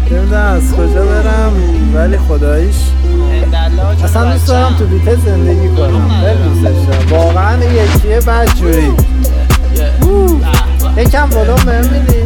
نمیدونم از کجا برم ولی خداییش اصلا دوست دارم تو بیته زندگی کنم. خیلی دوستش دارم واقعا. یکیه بدجوری یکم ولوم بهم میدی؟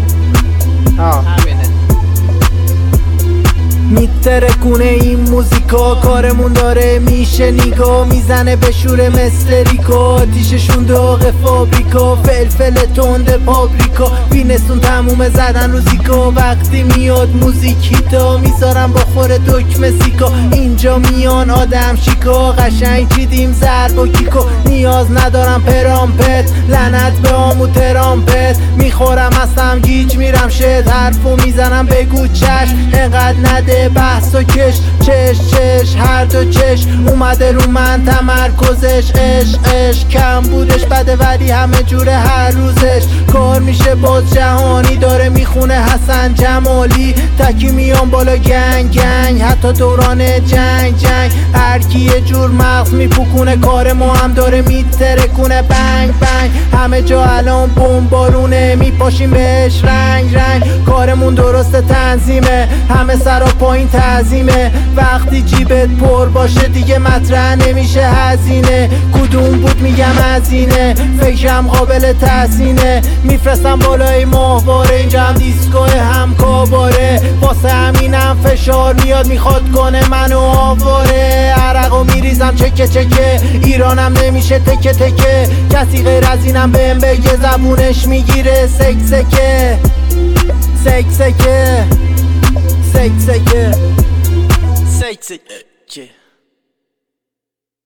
میترکونه این موزیکا، کارمون داره میشه نیگا، میزنه به شوره مثل ریکا، آتیششون داغ فابریکا، فلفل تند پاپریکا، بینستون تموم زدن روزیکا، وقتی میاد موزیکیتا میذارم با خور دکمه سیکا، اینجا میان آدم شیکا، قشنگ چیدیم ضرب و کیکا، نیاز ندارم پرامپت، لعنت به آمو ترامپت، میخورم هستم گیج میرم شد، حرفو میزنم بگو چشم، انقدر نده بحث و کش، چش هر دو چش، اومده رو من تمرکزش، عشق کم بودش بده ولی همه جوره هر روزش، کار میشه باز جهانی داره میخونه حسن جمالی، تکی میام بالا گنگ حتی دوران جنگ هر کی یه جور مغز میپوکونه، کار ما هم داره میترکونه، بنگ همه جا الان بمبارونه، میپاشیم بهش رنگ کارمون درست تنظیمه، همه سرا پایین تعظیمه، وقتی جیبت پر باشه دیگه مطرح نمیشه هزینه، کدوم بود میگم هزینه، فکرم قابل تحسینه، میفرستم بالای ماهواره، اینجا هم دیسکو هم کاباره، واسه همینم فشار میاد میخواد کنه منو آواره، عرقو میریزم چکه ایرانم نمیشه تکه کسی غیر از اینم بهم بگه زبونش میگیره سکسکه سکسکه